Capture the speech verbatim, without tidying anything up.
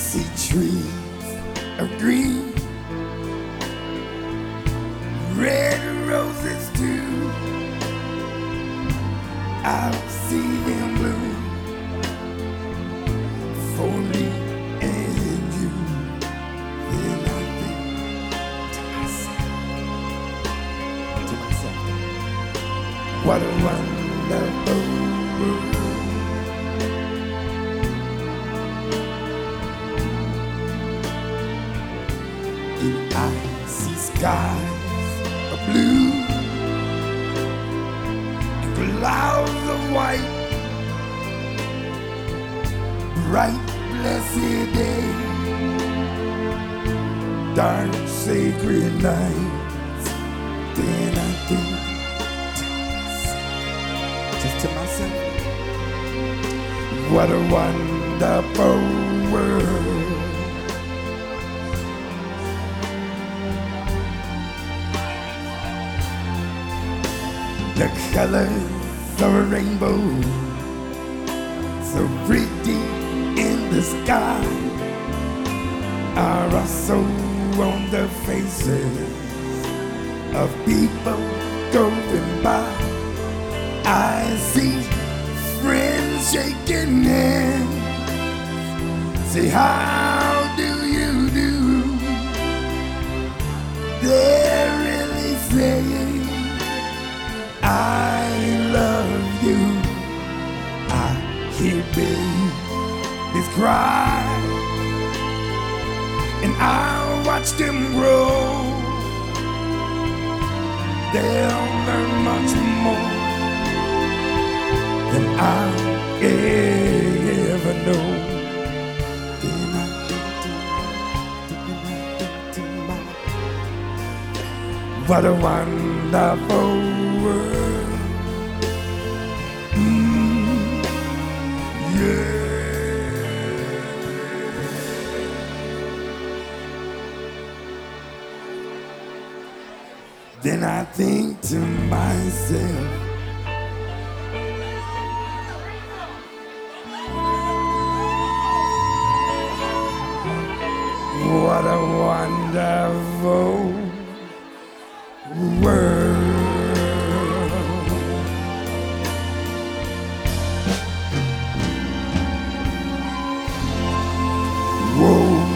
see trees of green, red roses too. I'll see them bloom for me and you. Then I think to myself, to myself, what a wonderful world. And I see skies of blue and clouds of white, bright blessed day, dark sacred nights. Then I think to myself, just to myself, what a wonderful world. The colors of a rainbow, so pretty in the sky, are also on the faces of people going by. I see friends shaking hands, say how do you do. They're really saying I love you. I hear babies cry, and I watch them grow. They'll learn much more than I'll ever know. Then I think to, then I think to my, what a wonderful world. Mm, yeah. Then I think to myself, what a wonderful world. Whoa.